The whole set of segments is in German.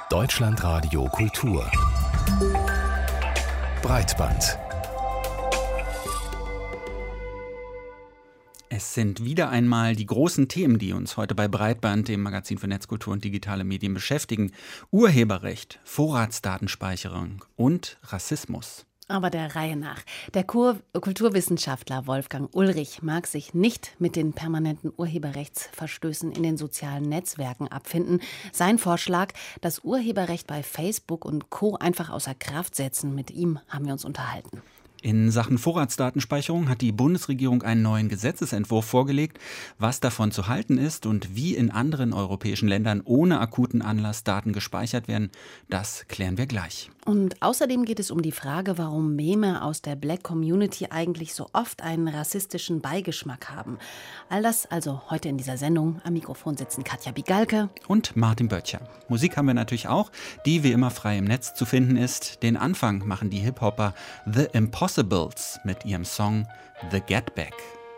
Deutschlandradio Kultur Breitband. Es sind wieder einmal die großen Themen, die uns heute bei Breitband, dem Magazin für Netzkultur und digitale Medien, beschäftigen. Urheberrecht, Vorratsdatenspeicherung und Rassismus. Aber der Reihe nach. Der Kulturwissenschaftler Wolfgang Ulrich mag sich nicht mit den permanenten Urheberrechtsverstößen in den sozialen Netzwerken abfinden. Sein Vorschlag, das Urheberrecht bei Facebook und Co. einfach außer Kraft setzen, mit ihm haben wir uns unterhalten. In Sachen Vorratsdatenspeicherung hat die Bundesregierung einen neuen Gesetzesentwurf vorgelegt. Was davon zu halten ist und wie in anderen europäischen Ländern ohne akuten Anlass Daten gespeichert werden, das klären wir gleich. Und außerdem geht es um die Frage, warum Meme aus der Black Community eigentlich so oft einen rassistischen Beigeschmack haben. All das also heute in dieser Sendung. Am Mikrofon sitzen Katja Bigalke und Martin Böttcher. Musik haben wir natürlich auch, die wie immer frei im Netz zu finden ist. Den Anfang machen die Hip-Hopper The Impossibles mit ihrem Song The Get Back.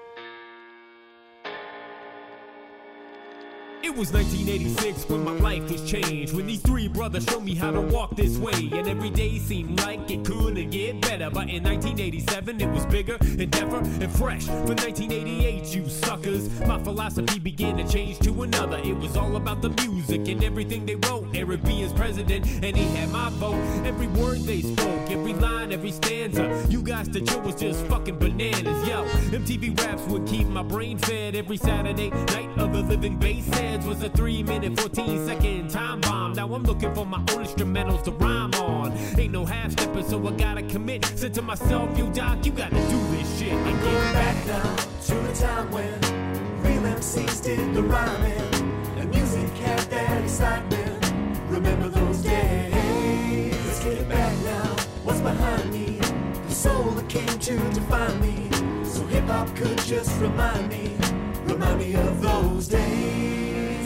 It was 1986 when my life was changed, when these three brothers showed me how to walk this way, and every day seemed like it couldn't get better. But in 1987 it was bigger and deeper and fresh. For 1988, you suckers, my philosophy began to change to another. It was all about the music and everything they wrote. Eric B. is president and he had my vote. Every word they spoke, every line, every stanza, you guys to chill was just fucking bananas. Yo, MTV raps would keep my brain fed. Every Saturday night of the living bass heads was a 3-minute, 14-second time bomb. Now I'm looking for my own instrumentals to rhyme on. Ain't no half-stepping, so I gotta commit. Said to myself, yo Doc, you gotta do this shit and I'm going back now to the time when real MCs did the rhyming and music had that excitement. Remember those days? Let's get it back now. What's behind me? The soul that came to define me. So hip-hop could just remind me of those days.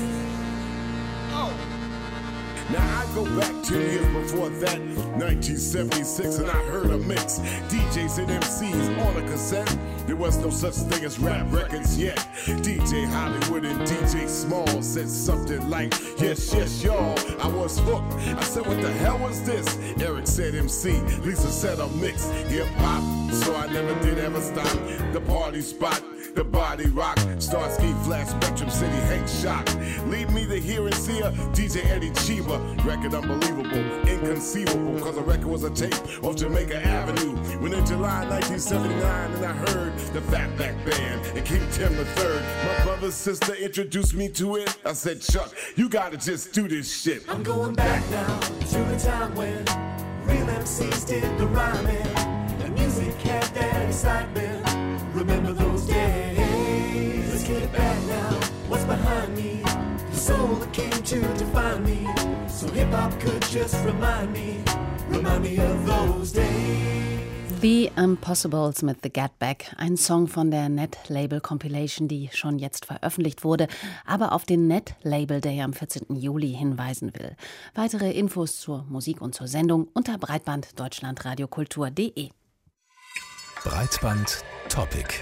Now I go back 2 years before that, 1976, and I heard a mix. DJs and MCs on a cassette. There was no such thing as rap records yet. DJ Hollywood and DJ Small said something like, yes, yes, y'all. I was hooked. I said, what the hell was this? Eric said MC. Lisa said a mix. Hip hop. So I never did ever stop. The party spot. The body rock, Starsky, Flash, Spectrum City, Hank Shock. Leave me to hear and see a DJ Eddie Chiba. Record unbelievable, inconceivable, cause the record was a tape off Jamaica Avenue. When in July 1979, and I heard the Fatback Band and King Tim III. My brother's sister introduced me to it. I said, Chuck, you gotta just do this shit. I'm going back now to the time when real MCs did the rhyming and music had that excitement. Remember those days? Let's get it back now. What's behind me? The soul that came to define me. So hip-hop could just remind me of those days. The Impossibles mit The Get Back, ein Song von der Net-Label-Compilation, die schon jetzt veröffentlicht wurde, aber auf den Net-Label Day am 14. Juli hinweisen will. Weitere Infos zur Musik und zur Sendung unter Breitband deutschlandradiokultur.de. Breitband Topic.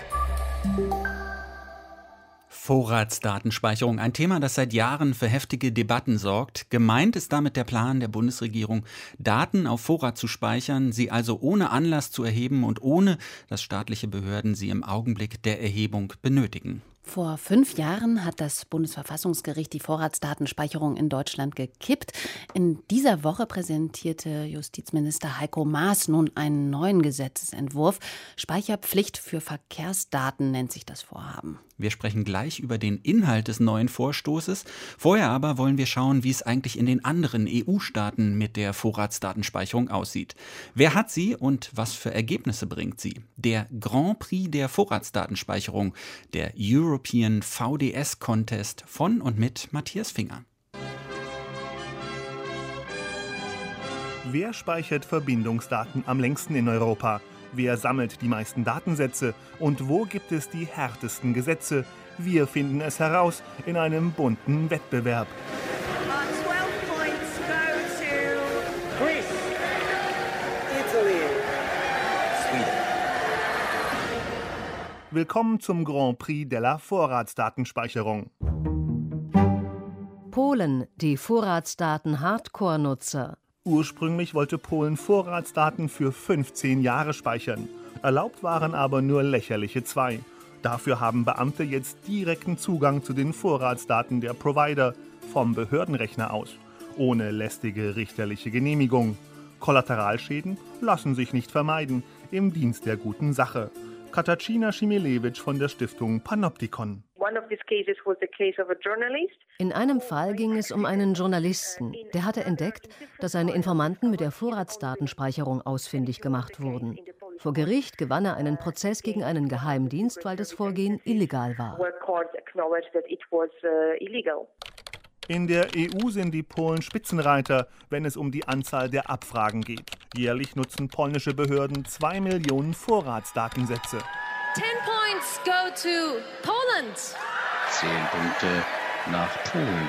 Vorratsdatenspeicherung, ein Thema, das seit Jahren für heftige Debatten sorgt. Gemeint ist damit der Plan der Bundesregierung, Daten auf Vorrat zu speichern, sie also ohne Anlass zu erheben und ohne, dass staatliche Behörden sie im Augenblick der Erhebung benötigen. Vor 5 Jahren hat das Bundesverfassungsgericht die Vorratsdatenspeicherung in Deutschland gekippt. In dieser Woche präsentierte Justizminister Heiko Maas nun einen neuen Gesetzesentwurf. Speicherpflicht für Verkehrsdaten nennt sich das Vorhaben. Wir sprechen gleich über den Inhalt des neuen Vorstoßes. Vorher aber wollen wir schauen, wie es eigentlich in den anderen EU-Staaten mit der Vorratsdatenspeicherung aussieht. Wer hat sie und was für Ergebnisse bringt sie? Der Grand Prix der Vorratsdatenspeicherung, der European VDS Contest von und mit Matthias Finger. Wer speichert Verbindungsdaten am längsten in Europa? Wer sammelt die meisten Datensätze? Und wo gibt es die härtesten Gesetze? Wir finden es heraus in einem bunten Wettbewerb. 12 points go to Greece, Italy, Sweden. Willkommen zum Grand Prix della Vorratsdatenspeicherung. Polen die Vorratsdaten Hardcore-Nutzer. Ursprünglich wollte Polen Vorratsdaten für 15 Jahre speichern. Erlaubt waren aber nur lächerliche 2. Dafür haben Beamte jetzt direkten Zugang zu den Vorratsdaten der Provider vom Behördenrechner aus, ohne lästige richterliche Genehmigung. Kollateralschäden lassen sich nicht vermeiden, im Dienst der guten Sache. Katarzyna Schimilewicz von der Stiftung Panoptikon. In einem Fall ging es um einen Journalisten. Der hatte entdeckt, dass seine Informanten mit der Vorratsdatenspeicherung ausfindig gemacht wurden. Vor Gericht gewann er einen Prozess gegen einen Geheimdienst, weil das Vorgehen illegal war. In der EU sind die Polen Spitzenreiter, wenn es um die Anzahl der Abfragen geht. Jährlich nutzen polnische Behörden 2 Millionen Vorratsdatensätze. 10 points go to Poland. 10 Punkte nach Polen.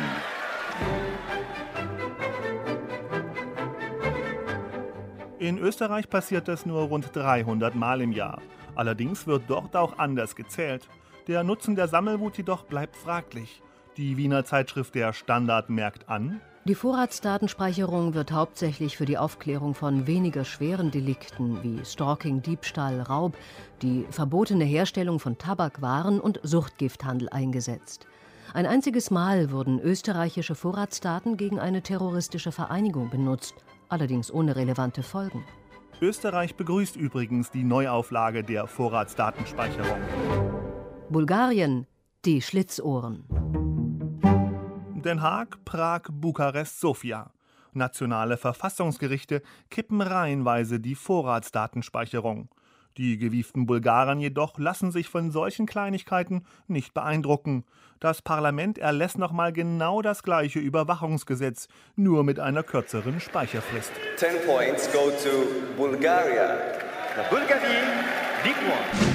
In Österreich passiert das nur rund 300 Mal im Jahr. Allerdings wird dort auch anders gezählt. Der Nutzen der Sammelwut jedoch bleibt fraglich. Die Wiener Zeitschrift Der Standard merkt an: Die Vorratsdatenspeicherung wird hauptsächlich für die Aufklärung von weniger schweren Delikten wie Stalking, Diebstahl, Raub, die verbotene Herstellung von Tabakwaren und Suchtgifthandel eingesetzt. Ein einziges Mal wurden österreichische Vorratsdaten gegen eine terroristische Vereinigung benutzt, allerdings ohne relevante Folgen. Österreich begrüßt übrigens die Neuauflage der Vorratsdatenspeicherung. Bulgarien, die Schlitzohren. Den Haag, Prag, Bukarest, Sofia. Nationale Verfassungsgerichte kippen reihenweise die Vorratsdatenspeicherung. Die gewieften Bulgaren jedoch lassen sich von solchen Kleinigkeiten nicht beeindrucken. Das Parlament erlässt nochmal genau das gleiche Überwachungsgesetz, nur mit einer kürzeren Speicherfrist. 10 points go to Bulgaria. La Bulgarie, dites-moi.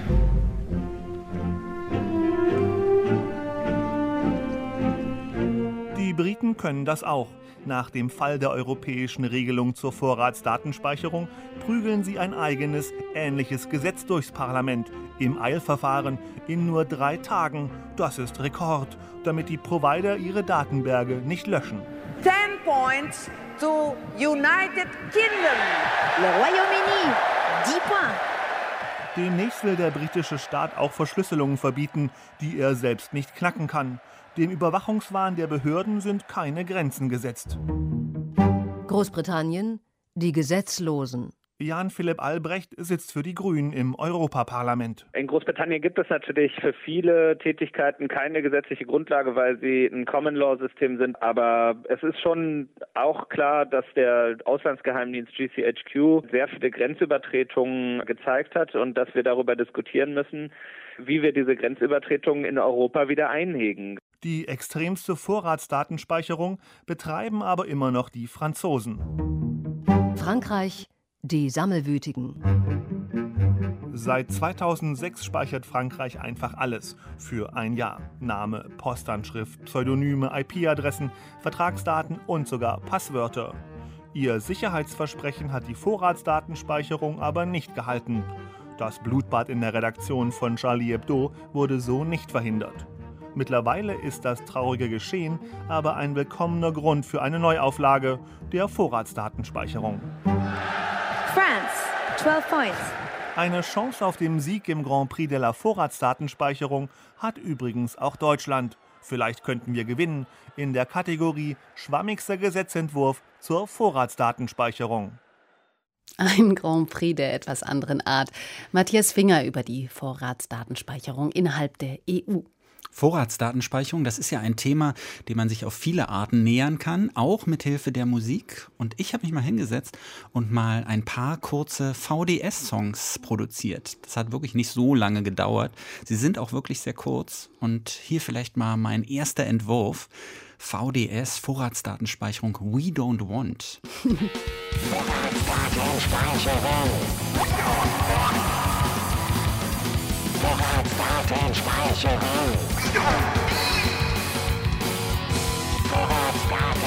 Die Briten können das auch. Nach dem Fall der europäischen Regelung zur Vorratsdatenspeicherung prügeln sie ein eigenes, ähnliches Gesetz durchs Parlament im Eilverfahren in nur 3 Tagen. Das ist Rekord, damit die Provider ihre Datenberge nicht löschen. 10 points to United Kingdom. Le Royaume-Uni, 10 points. Demnächst will der britische Staat auch Verschlüsselungen verbieten, die er selbst nicht knacken kann. Dem Überwachungswahn der Behörden sind keine Grenzen gesetzt. Großbritannien, die Gesetzlosen. Jan Philipp Albrecht sitzt für die Grünen im Europaparlament. In Großbritannien gibt es natürlich für viele Tätigkeiten keine gesetzliche Grundlage, weil sie ein Common-Law-System sind. Aber es ist schon auch klar, dass der Auslandsgeheimdienst GCHQ sehr viele Grenzübertretungen gezeigt hat und dass wir darüber diskutieren müssen, wie wir diese Grenzübertretungen in Europa wieder einhegen. Die extremste Vorratsdatenspeicherung betreiben aber immer noch die Franzosen. Frankreich, die Sammelwütigen. Seit 2006 speichert Frankreich einfach alles für ein Jahr. Name, Postanschrift, Pseudonyme, IP-Adressen, Vertragsdaten und sogar Passwörter. Ihr Sicherheitsversprechen hat die Vorratsdatenspeicherung aber nicht gehalten. Das Blutbad in der Redaktion von Charlie Hebdo wurde so nicht verhindert. Mittlerweile ist das traurige Geschehen aber ein willkommener Grund für eine Neuauflage der Vorratsdatenspeicherung. France, 12 points. Eine Chance auf den Sieg im Grand Prix de la Vorratsdatenspeicherung hat übrigens auch Deutschland. Vielleicht könnten wir gewinnen in der Kategorie Schwammigster Gesetzentwurf zur Vorratsdatenspeicherung. Ein Grand Prix der etwas anderen Art. Matthias Finger über die Vorratsdatenspeicherung innerhalb der EU. Vorratsdatenspeicherung, das ist ja ein Thema, dem man sich auf viele Arten nähern kann, auch mit Hilfe der Musik. Und ich habe mich mal hingesetzt und mal ein paar kurze VDS-Songs produziert. Das hat wirklich nicht so lange gedauert. Sie sind auch wirklich sehr kurz. Und hier vielleicht mal mein erster Entwurf. VDS, Vorratsdatenspeicherung, We Don't Want. Vorratsdatenspeicherung. Vorratsdatenspeicherung.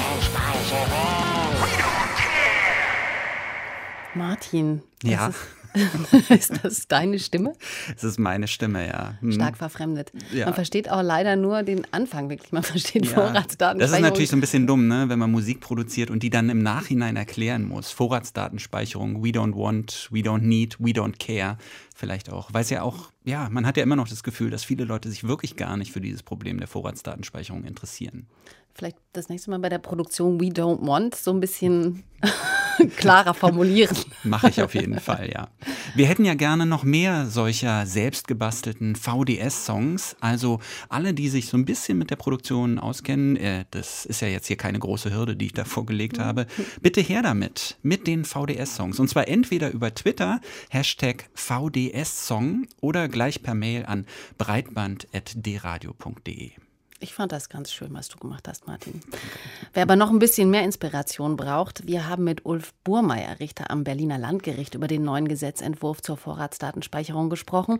Vorratsdatenspeicherung. Martin, ja. Ist das deine Stimme? Es ist meine Stimme, ja. Stark verfremdet. Ja. Man versteht auch leider nur den Anfang wirklich. Man versteht Vorratsdatenspeicherung. Das ist natürlich so ein bisschen dumm, ne? Wenn man Musik produziert und die dann im Nachhinein erklären muss. Vorratsdatenspeicherung, we don't want, we don't need, we don't care. Vielleicht auch. Weil es ja auch, man hat ja immer noch das Gefühl, dass viele Leute sich wirklich gar nicht für dieses Problem der Vorratsdatenspeicherung interessieren. Vielleicht das nächste Mal bei der Produktion We Don't Want so ein bisschen klarer formulieren. Mache ich auf jeden Fall, ja. Wir hätten ja gerne noch mehr solcher selbstgebastelten VDS-Songs. Also alle, die sich so ein bisschen mit der Produktion auskennen, das ist ja jetzt hier keine große Hürde, die ich da vorgelegt habe, bitte her damit, mit den VDS-Songs. Und zwar entweder über Twitter, #VDS-Song oder gleich per Mail an breitband@dradio.de. Ich fand das ganz schön, was du gemacht hast, Martin. Wer aber noch ein bisschen mehr Inspiration braucht, wir haben mit Ulf Burmeier, Richter am Berliner Landgericht, über den neuen Gesetzentwurf zur Vorratsdatenspeicherung gesprochen.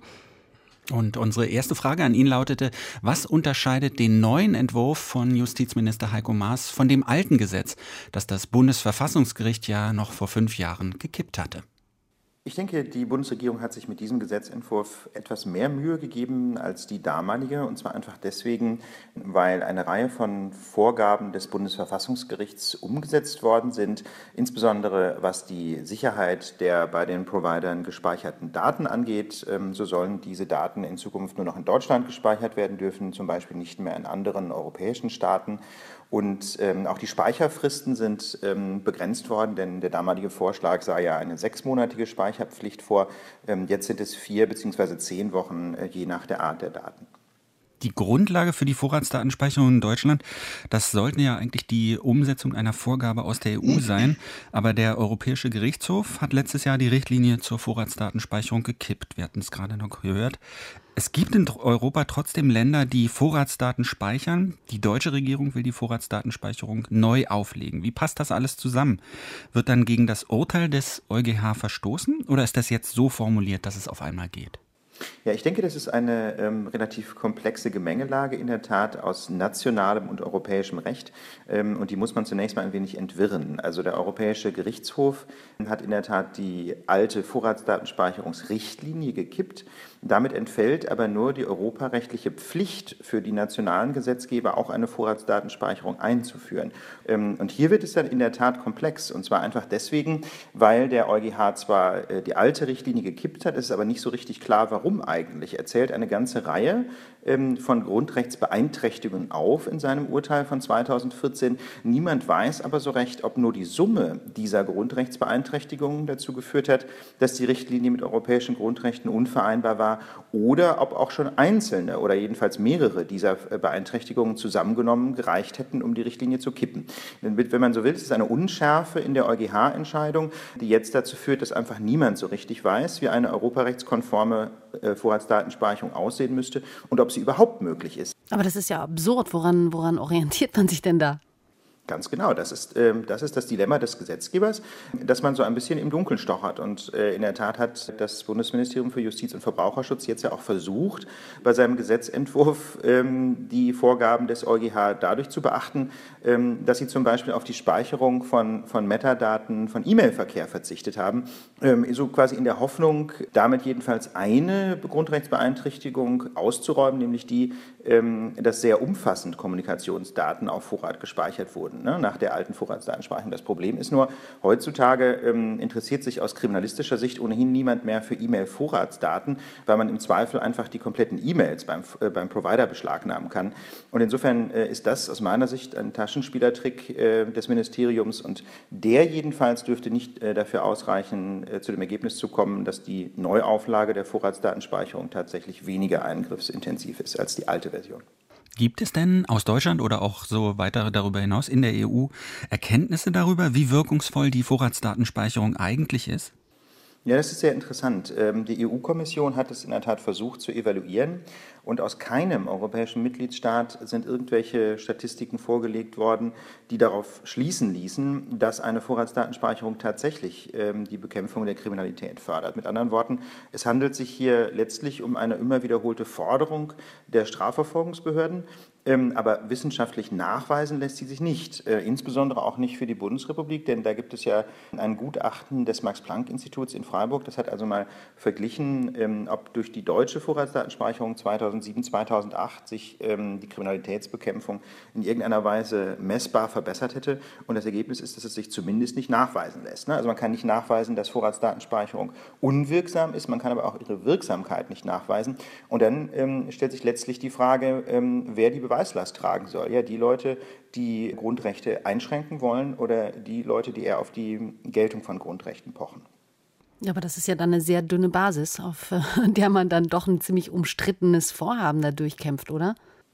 Und unsere erste Frage an ihn lautete, was unterscheidet den neuen Entwurf von Justizminister Heiko Maas von dem alten Gesetz, das das Bundesverfassungsgericht ja noch vor 5 Jahren gekippt hatte? Ich denke, die Bundesregierung hat sich mit diesem Gesetzentwurf etwas mehr Mühe gegeben als die damalige. Und zwar einfach deswegen, weil eine Reihe von Vorgaben des Bundesverfassungsgerichts umgesetzt worden sind. Insbesondere was die Sicherheit der bei den Providern gespeicherten Daten angeht. So sollen diese Daten in Zukunft nur noch in Deutschland gespeichert werden dürfen, zum Beispiel nicht mehr in anderen europäischen Staaten. Und auch die Speicherfristen sind begrenzt worden, denn der damalige Vorschlag sah ja eine 6-monatige Speicherpflicht vor. Jetzt sind es 4 bzw. 10 Wochen, je nach der Art der Daten. Die Grundlage für die Vorratsdatenspeicherung in Deutschland, das sollten ja eigentlich die Umsetzung einer Vorgabe aus der EU sein. Aber der Europäische Gerichtshof hat letztes Jahr die Richtlinie zur Vorratsdatenspeicherung gekippt. Wir hatten es gerade noch gehört. Es gibt in Europa trotzdem Länder, die Vorratsdaten speichern. Die deutsche Regierung will die Vorratsdatenspeicherung neu auflegen. Wie passt das alles zusammen? Wird dann gegen das Urteil des EuGH verstoßen oder ist das jetzt so formuliert, dass es auf einmal geht? Ja, ich denke, das ist eine relativ komplexe Gemengelage in der Tat aus nationalem und europäischem Recht und die muss man zunächst mal ein wenig entwirren. Also der Europäische Gerichtshof hat in der Tat die alte Vorratsdatenspeicherungsrichtlinie gekippt. Damit entfällt aber nur die europarechtliche Pflicht für die nationalen Gesetzgeber, auch eine Vorratsdatenspeicherung einzuführen. Und hier wird es dann in der Tat komplex und zwar einfach deswegen, weil der EuGH zwar die alte Richtlinie gekippt hat, es ist aber nicht so richtig klar, warum eigentlich. Er zählt eine ganze Reihe von Grundrechtsbeeinträchtigungen auf in seinem Urteil von 2014. Niemand weiß aber so recht, ob nur die Summe dieser Grundrechtsbeeinträchtigungen dazu geführt hat, dass die Richtlinie mit europäischen Grundrechten unvereinbar war oder ob auch schon einzelne oder jedenfalls mehrere dieser Beeinträchtigungen zusammengenommen gereicht hätten, um die Richtlinie zu kippen. Wenn man so will, ist es eine Unschärfe in der EuGH-Entscheidung, die jetzt dazu führt, dass einfach niemand so richtig weiß, wie eine europarechtskonforme Vorratsdatenspeicherung aussehen müsste und ob sie überhaupt möglich ist. Aber das ist ja absurd. Woran orientiert man sich denn da? Ganz genau, das ist das Dilemma des Gesetzgebers, dass man so ein bisschen im Dunkeln stochert. Und in der Tat hat das Bundesministerium für Justiz und Verbraucherschutz jetzt ja auch versucht, bei seinem Gesetzentwurf die Vorgaben des EuGH dadurch zu beachten, dass sie zum Beispiel auf die Speicherung von Metadaten von E-Mail-Verkehr verzichtet haben, so quasi in der Hoffnung, damit jedenfalls eine Grundrechtsbeeinträchtigung auszuräumen, nämlich die, dass sehr umfassend Kommunikationsdaten auf Vorrat gespeichert wurden, nach der alten Vorratsdatenspeicherung. Das Problem ist nur, heutzutage interessiert sich aus kriminalistischer Sicht ohnehin niemand mehr für E-Mail-Vorratsdaten, weil man im Zweifel einfach die kompletten E-Mails beim Provider beschlagnahmen kann. Und insofern ist das aus meiner Sicht ein Taschenspielertrick des Ministeriums und der jedenfalls dürfte nicht dafür ausreichen, zu dem Ergebnis zu kommen, dass die Neuauflage der Vorratsdatenspeicherung tatsächlich weniger eingriffsintensiv ist als die alte Version. Gibt es denn aus Deutschland oder auch so weiter darüber hinaus in der EU Erkenntnisse darüber, wie wirkungsvoll die Vorratsdatenspeicherung eigentlich ist? Ja, das ist sehr interessant. Die EU-Kommission hat es in der Tat versucht zu evaluieren und aus keinem europäischen Mitgliedstaat sind irgendwelche Statistiken vorgelegt worden, die darauf schließen ließen, dass eine Vorratsdatenspeicherung tatsächlich die Bekämpfung der Kriminalität fördert. Mit anderen Worten, es handelt sich hier letztlich um eine immer wiederholte Forderung der Strafverfolgungsbehörden, Aber wissenschaftlich nachweisen lässt sie sich nicht, insbesondere auch nicht für die Bundesrepublik, denn da gibt es ja ein Gutachten des Max-Planck-Instituts in Freiburg, das hat also mal verglichen, ob durch die deutsche Vorratsdatenspeicherung 2007, 2008 sich die Kriminalitätsbekämpfung in irgendeiner Weise messbar verbessert hätte, und das Ergebnis ist, dass es sich zumindest nicht nachweisen lässt. Also man kann nicht nachweisen, dass Vorratsdatenspeicherung unwirksam ist, man kann aber auch ihre Wirksamkeit nicht nachweisen, und dann stellt sich letztlich die Frage, wer die Beweislast tragen soll. Ja, die Leute, die Grundrechte einschränken wollen, oder die Leute, die eher auf die Geltung von Grundrechten pochen. Ja, aber das ist ja dann eine sehr dünne Basis, auf der man dann doch ein ziemlich umstrittenes Vorhaben da durchkämpft, oder?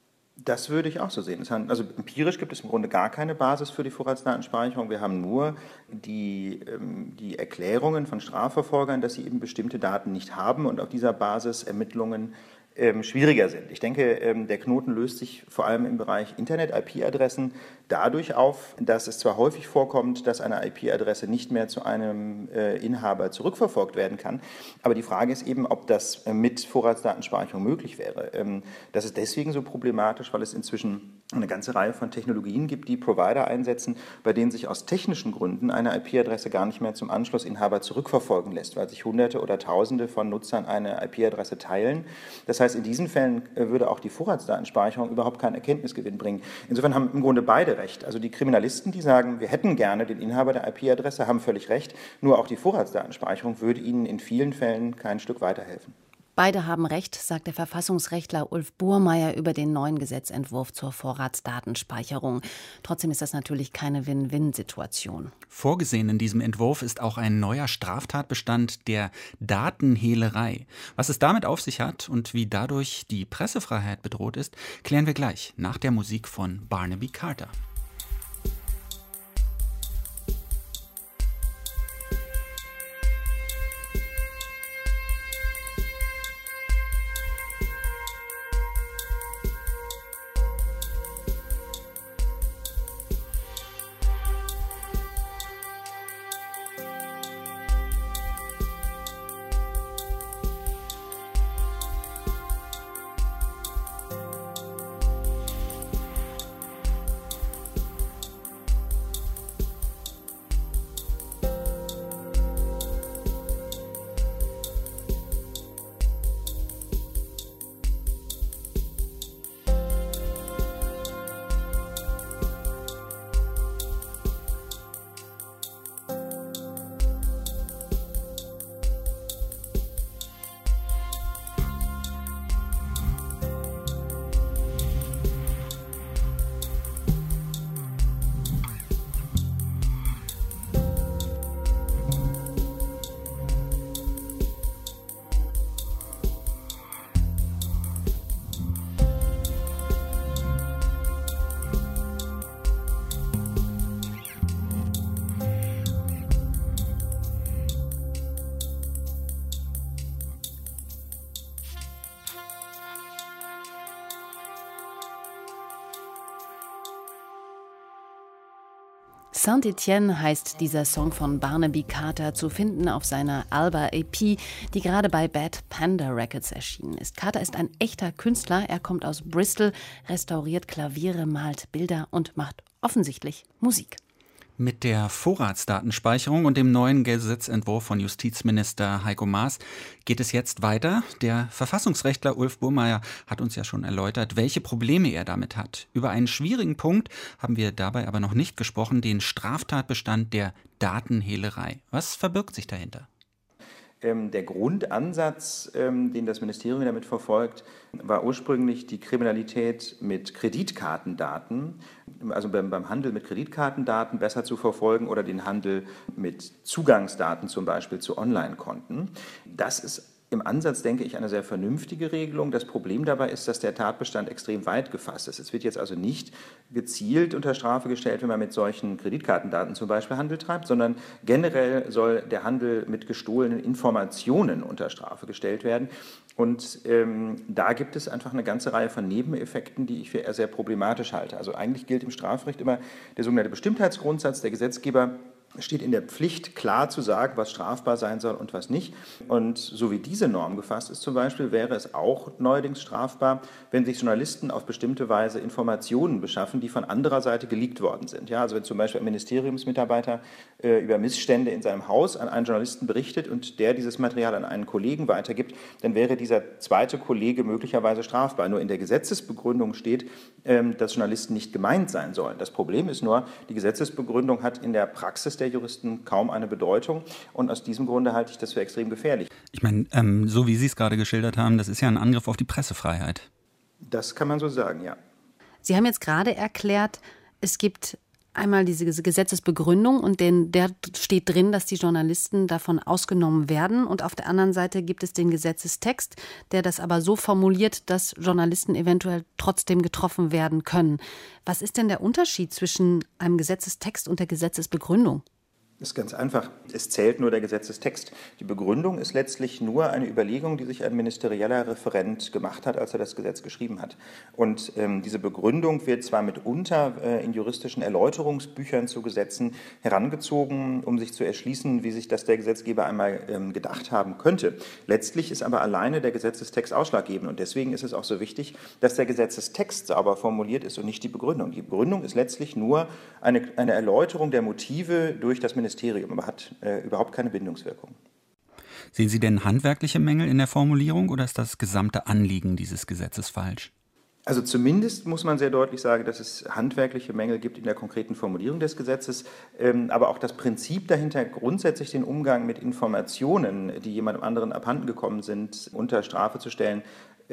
Das würde ich auch so sehen. Also empirisch gibt es im Grunde gar keine Basis für die Vorratsdatenspeicherung. Wir haben nur die Erklärungen von Strafverfolgern, dass sie eben bestimmte Daten nicht haben und auf dieser Basis Ermittlungen schwieriger sind. Ich denke, der Knoten löst sich vor allem im Bereich Internet-IP-Adressen dadurch auf, dass es zwar häufig vorkommt, dass eine IP-Adresse nicht mehr zu einem Inhaber zurückverfolgt werden kann, aber die Frage ist eben, ob das mit Vorratsdatenspeicherung möglich wäre. Das ist deswegen so problematisch, weil es inzwischen eine ganze Reihe von Technologien gibt, die Provider einsetzen, bei denen sich aus technischen Gründen eine IP-Adresse gar nicht mehr zum Anschlussinhaber zurückverfolgen lässt, weil sich Hunderte oder Tausende von Nutzern eine IP-Adresse teilen. Das heißt, in diesen Fällen würde auch die Vorratsdatenspeicherung überhaupt keinen Erkenntnisgewinn bringen. Insofern haben im Grunde beide recht. Also die Kriminalisten, die sagen, wir hätten gerne den Inhaber der IP-Adresse, haben völlig recht. Nur auch die Vorratsdatenspeicherung würde ihnen in vielen Fällen kein Stück weiterhelfen. Beide haben recht, sagt der Verfassungsrechtler Ulf Burmeier über den neuen Gesetzentwurf zur Vorratsdatenspeicherung. Trotzdem ist das natürlich keine Win-Win-Situation. Vorgesehen in diesem Entwurf ist auch ein neuer Straftatbestand der Datenhehlerei. Was es damit auf sich hat und wie dadurch die Pressefreiheit bedroht ist, klären wir gleich nach der Musik von Barnaby Carter. Saint-Etienne heißt dieser Song von Barnaby Carter, zu finden auf seiner Alba-EP, die gerade bei Bad Panda Records erschienen ist. Carter ist ein echter Künstler, er kommt aus Bristol, restauriert Klaviere, malt Bilder und macht offensichtlich Musik. Mit der Vorratsdatenspeicherung und dem neuen Gesetzentwurf von Justizminister Heiko Maas geht es jetzt weiter. Der Verfassungsrechtler Ulf Burmeier hat uns ja schon erläutert, welche Probleme er damit hat. Über einen schwierigen Punkt haben wir dabei aber noch nicht gesprochen, den Straftatbestand der Datenhehlerei. Was verbirgt sich dahinter? Der Grundansatz, den das Ministerium damit verfolgt, war ursprünglich die Kriminalität mit Kreditkartendaten, also beim Handel mit Kreditkartendaten besser zu verfolgen oder den Handel mit Zugangsdaten zum Beispiel zu Online-Konten. Das ist im Ansatz, denke ich, eine sehr vernünftige Regelung. Das Problem dabei ist, dass der Tatbestand extrem weit gefasst ist. Es wird jetzt also nicht gezielt unter Strafe gestellt, wenn man mit solchen Kreditkartendaten zum Beispiel Handel treibt, sondern generell soll der Handel mit gestohlenen Informationen unter Strafe gestellt werden. Und da gibt es einfach eine ganze Reihe von Nebeneffekten, die ich für sehr problematisch halte. Also eigentlich gilt im Strafrecht immer der sogenannte Bestimmtheitsgrundsatz. Der Gesetzgeber steht in der Pflicht, klar zu sagen, was strafbar sein soll und was nicht. Und so wie diese Norm gefasst ist zum Beispiel, wäre es auch neuerdings strafbar, wenn sich Journalisten auf bestimmte Weise Informationen beschaffen, die von anderer Seite geleakt worden sind. Ja, also wenn zum Beispiel ein Ministeriumsmitarbeiter über Missstände in seinem Haus an einen Journalisten berichtet und der dieses Material an einen Kollegen weitergibt, dann wäre dieser zweite Kollege möglicherweise strafbar. Nur in der Gesetzesbegründung steht, dass Journalisten nicht gemeint sein sollen. Das Problem ist nur, die Gesetzesbegründung hat in der Praxis der Juristen kaum eine Bedeutung und aus diesem Grunde halte ich das für extrem gefährlich. Ich meine, so wie Sie es gerade geschildert haben, das ist ja ein Angriff auf die Pressefreiheit. Das kann man so sagen, ja. Sie haben jetzt gerade erklärt, es gibt einmal diese Gesetzesbegründung und der steht drin, dass die Journalisten davon ausgenommen werden. Und auf der anderen Seite gibt es den Gesetzestext, der das aber so formuliert, dass Journalisten eventuell trotzdem getroffen werden können. Was ist denn der Unterschied zwischen einem Gesetzestext und der Gesetzesbegründung? Das ist ganz einfach. Es zählt nur der Gesetzestext. Die Begründung ist letztlich nur eine Überlegung, die sich ein ministerieller Referent gemacht hat, als er das Gesetz geschrieben hat. Und diese Begründung wird zwar mitunter in juristischen Erläuterungsbüchern zu Gesetzen herangezogen, um sich zu erschließen, wie sich das der Gesetzgeber einmal gedacht haben könnte. Letztlich ist aber alleine der Gesetzestext ausschlaggebend. Und deswegen ist es auch so wichtig, dass der Gesetzestext sauber formuliert ist und nicht die Begründung. Die Begründung ist letztlich nur eine Erläuterung der Motive durch das Ministerium, aber hat überhaupt keine Bindungswirkung. Sehen Sie denn handwerkliche Mängel in der Formulierung oder ist das gesamte Anliegen dieses Gesetzes falsch? Also zumindest muss man sehr deutlich sagen, dass es handwerkliche Mängel gibt in der konkreten Formulierung des Gesetzes, aber auch das Prinzip dahinter, grundsätzlich den Umgang mit Informationen, die jemandem anderen abhanden gekommen sind, unter Strafe zu stellen,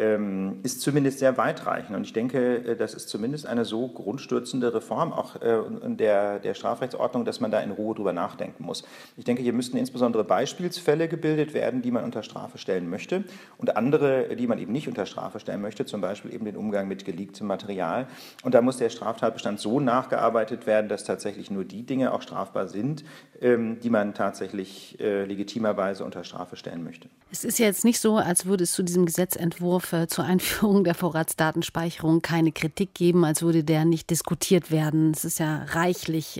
ist zumindest sehr weitreichend. Und ich denke, das ist zumindest eine so grundstürzende Reform auch der Strafrechtsordnung, dass man da in Ruhe drüber nachdenken muss. Ich denke, hier müssten insbesondere Beispielsfälle gebildet werden, die man unter Strafe stellen möchte und andere, die man eben nicht unter Strafe stellen möchte, zum Beispiel eben den Umgang mit geleaktem Material. Und da muss der Straftatbestand so nachgearbeitet werden, dass tatsächlich nur die Dinge auch strafbar sind, die man tatsächlich legitimerweise unter Strafe stellen möchte. Es ist ja jetzt nicht so, als würde es zu diesem Gesetzentwurf zur Einführung der Vorratsdatenspeicherung keine Kritik geben, als würde der nicht diskutiert werden. Es ist ja reichlich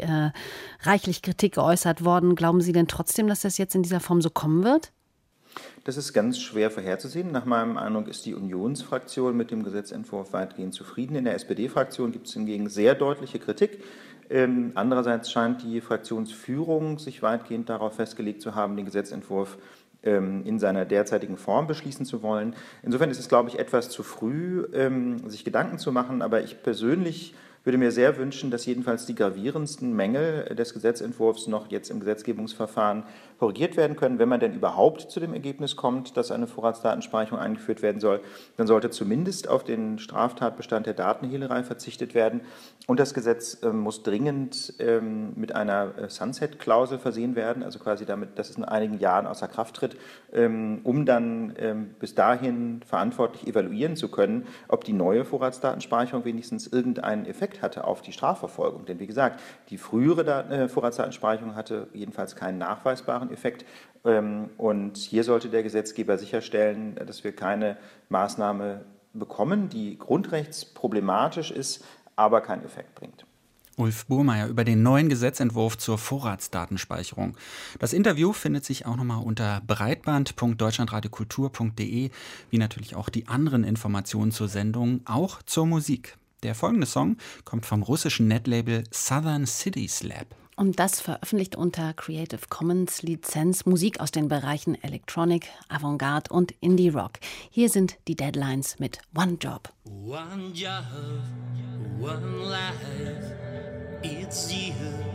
Kritik geäußert worden. Glauben Sie denn trotzdem, dass das jetzt in dieser Form so kommen wird? Das ist ganz schwer vorherzusehen. Nach meinem Eindruck ist die Unionsfraktion mit dem Gesetzentwurf weitgehend zufrieden. In der SPD-Fraktion gibt es hingegen sehr deutliche Kritik. Andererseits scheint die Fraktionsführung sich weitgehend darauf festgelegt zu haben, den Gesetzentwurf in seiner derzeitigen Form beschließen zu wollen. Insofern ist es, glaube ich, etwas zu früh, sich Gedanken zu machen. Aber ich persönlich würde mir sehr wünschen, dass jedenfalls die gravierendsten Mängel des Gesetzentwurfs noch jetzt im Gesetzgebungsverfahren korrigiert werden können. Wenn man denn überhaupt zu dem Ergebnis kommt, dass eine Vorratsdatenspeicherung eingeführt werden soll, dann sollte zumindest auf den Straftatbestand der Datenhehlerei verzichtet werden. Und das Gesetz muss dringend mit einer Sunset-Klausel versehen werden, also quasi damit, dass es in einigen Jahren außer Kraft tritt, um dann bis dahin verantwortlich evaluieren zu können, ob die neue Vorratsdatenspeicherung wenigstens irgendeinen Effekt hatte auf die Strafverfolgung. Denn wie gesagt, die frühere Vorratsdatenspeicherung hatte jedenfalls keinen nachweisbaren Effekt. Und hier sollte der Gesetzgeber sicherstellen, dass wir keine Maßnahme bekommen, die grundrechtsproblematisch ist, aber keinen Effekt bringt. Ulf Burmeier über den neuen Gesetzentwurf zur Vorratsdatenspeicherung. Das Interview findet sich auch nochmal unter breitband.deutschlandradiokultur.de, wie natürlich auch die anderen Informationen zur Sendung, auch zur Musik. Der folgende Song kommt vom russischen Netlabel Southern Cities Lab. Und das veröffentlicht unter Creative Commons Lizenz Musik aus den Bereichen Electronic, Avantgarde und Indie Rock. Hier sind die Deadlines mit One Job. One job, one life, it's you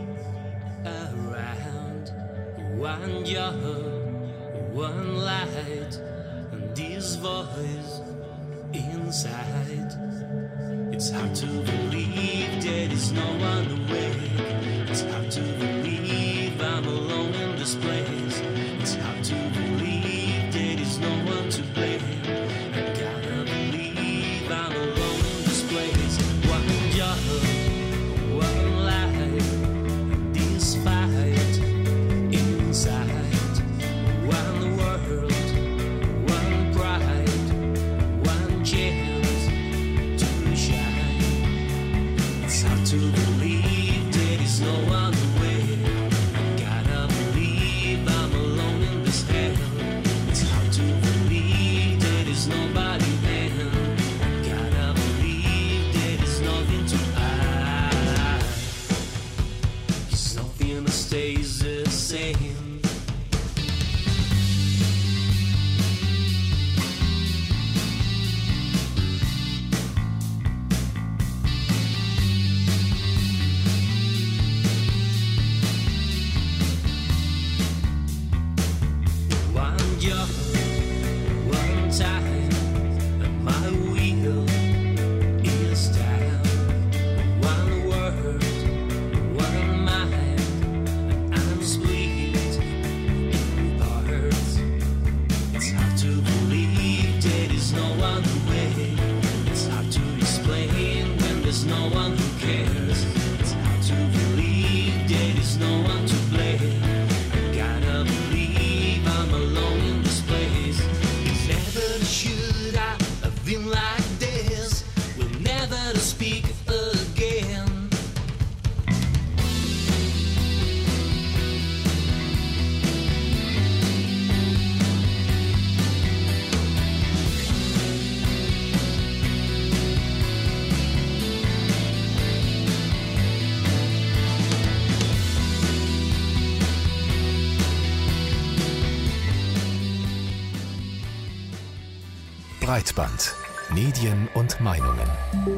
around. One job, one light, and this voice inside. It's hard to believe there is no one awake. It's hard to believe I'm alone in this place. It's hard to believe there is no one to blame. I gotta believe I'm alone in this place. One job, one life, this fight inside. One world, one pride, one chance to shine. It's hard to believe there is no other way. I nothing stays the same. One time, and my wheel is down. One word, one mind, and I'm split in parts. It's hard to believe there is no one way. It's hard to explain when there's no one who cares. It's hard to believe there is no one to blame. I gotta believe I'm alone in this place. Never should I have been like this. We'll never to speak again. Breitband. Medien und Meinungen.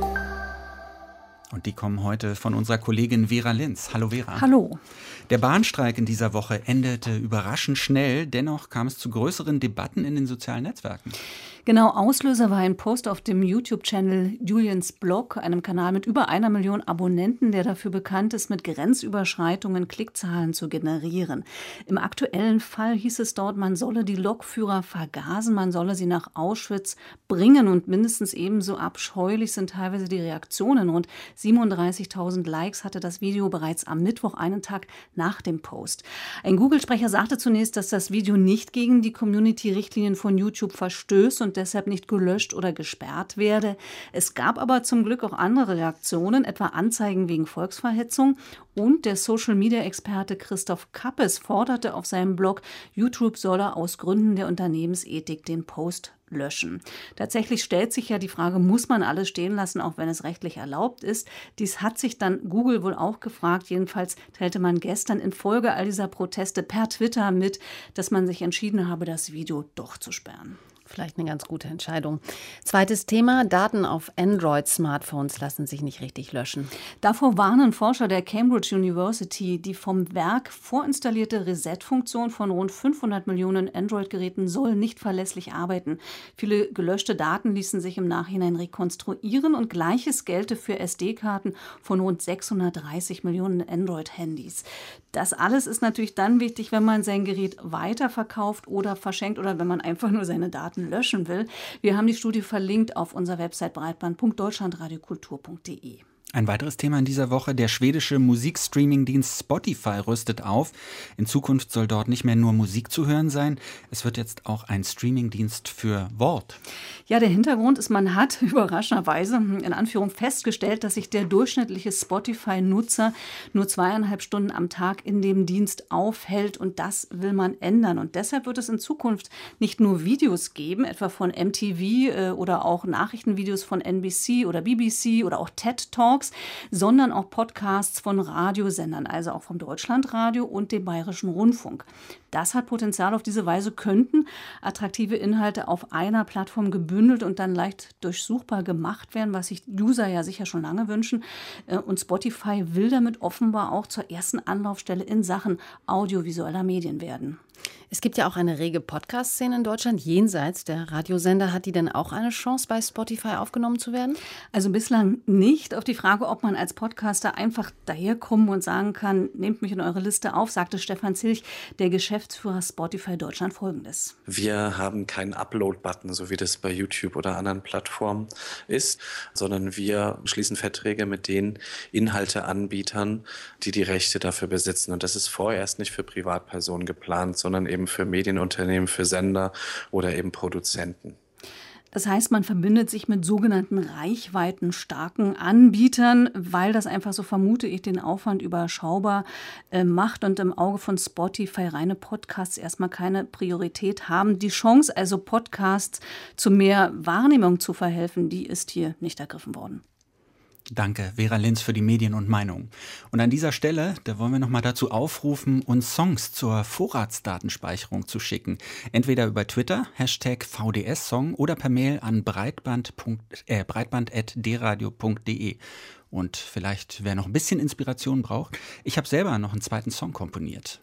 Und die kommen heute von unserer Kollegin Vera Linz. Hallo Vera. Hallo. Der Bahnstreik in dieser Woche endete überraschend schnell. Dennoch kam es zu größeren Debatten in den sozialen Netzwerken. Genau, Auslöser war ein Post auf dem YouTube-Channel Julians Blog, einem Kanal mit über 1 Million Abonnenten, der dafür bekannt ist, mit Grenzüberschreitungen Klickzahlen zu generieren. Im aktuellen Fall hieß es dort, man solle die Lokführer vergasen, man solle sie nach Auschwitz bringen, und mindestens ebenso abscheulich sind teilweise die Reaktionen. Rund 37.000 Likes hatte das Video bereits am Mittwoch, einen Tag nach dem Post. Ein Google-Sprecher sagte zunächst, dass das Video nicht gegen die Community-Richtlinien von YouTube verstößt und deshalb nicht gelöscht oder gesperrt werde. Es gab aber zum Glück auch andere Reaktionen, etwa Anzeigen wegen Volksverhetzung. Und der Social-Media-Experte Christoph Kappes forderte auf seinem Blog, YouTube solle aus Gründen der Unternehmensethik den Post löschen. Tatsächlich stellt sich ja die Frage, muss man alles stehen lassen, auch wenn es rechtlich erlaubt ist? Dies hat sich dann Google wohl auch gefragt. Jedenfalls teilte man gestern infolge all dieser Proteste per Twitter mit, dass man sich entschieden habe, das Video doch zu sperren. Vielleicht eine ganz gute Entscheidung. Zweites Thema, Daten auf Android-Smartphones lassen sich nicht richtig löschen. Davor warnen Forscher der Cambridge University. Die vom Werk vorinstallierte Reset-Funktion von rund 500 Millionen Android-Geräten soll nicht verlässlich arbeiten. Viele gelöschte Daten ließen sich im Nachhinein rekonstruieren, und Gleiches gelte für SD-Karten von rund 630 Millionen Android-Handys. Das alles ist natürlich dann wichtig, wenn man sein Gerät weiterverkauft oder verschenkt oder wenn man einfach nur seine Daten löschen will. Wir haben die Studie verlinkt auf unserer Website breitband.deutschlandradiokultur.de. Ein weiteres Thema in dieser Woche: der schwedische Musikstreaming-Dienst Spotify rüstet auf. In Zukunft soll dort nicht mehr nur Musik zu hören sein, es wird jetzt auch ein Streaming-Dienst für Wort. Ja, der Hintergrund ist, man hat überraschenderweise in Anführung festgestellt, dass sich der durchschnittliche Spotify-Nutzer nur 2,5 Stunden am Tag in dem Dienst aufhält, und das will man ändern. Und deshalb wird es in Zukunft nicht nur Videos geben, etwa von MTV oder auch Nachrichtenvideos von NBC oder BBC oder auch TED Talks, sondern auch Podcasts von Radiosendern, also auch vom Deutschlandradio und dem Bayerischen Rundfunk. Das hat Potenzial. Auf diese Weise könnten attraktive Inhalte auf einer Plattform gebündelt und dann leicht durchsuchbar gemacht werden, was sich User ja sicher schon lange wünschen. Und Spotify will damit offenbar auch zur ersten Anlaufstelle in Sachen audiovisueller Medien werden. Es gibt ja auch eine rege Podcast-Szene in Deutschland, jenseits der Radiosender. Hat die denn auch eine Chance, bei Spotify aufgenommen zu werden? Also bislang nicht. Auf die Frage, ob man als Podcaster einfach daherkommen und sagen kann, nehmt mich in eure Liste auf, sagte Stefan Zilch, der Geschäftsführer Spotify Deutschland, Folgendes. Wir haben keinen Upload-Button, so wie das bei YouTube oder anderen Plattformen ist, sondern wir schließen Verträge mit den Inhalteanbietern, die die Rechte dafür besitzen. Und das ist vorerst nicht für Privatpersonen geplant, sondern eben für Medienunternehmen, für Sender oder eben Produzenten. Das heißt, man verbindet sich mit sogenannten reichweitenstarken Anbietern, weil das einfach, so vermute ich, den Aufwand überschaubar macht und im Auge von Spotify reine Podcasts erstmal keine Priorität haben. Die Chance, also Podcasts zu mehr Wahrnehmung zu verhelfen, die ist hier nicht ergriffen worden. Danke, Vera Linz, für die Medien und Meinungen. Und an dieser Stelle, da wollen wir nochmal dazu aufrufen, uns Songs zur Vorratsdatenspeicherung zu schicken. Entweder über Twitter, #VDS-Song oder per Mail an breitband@dradio.de. Und vielleicht, wer noch ein bisschen Inspiration braucht, ich habe selber noch einen zweiten Song komponiert.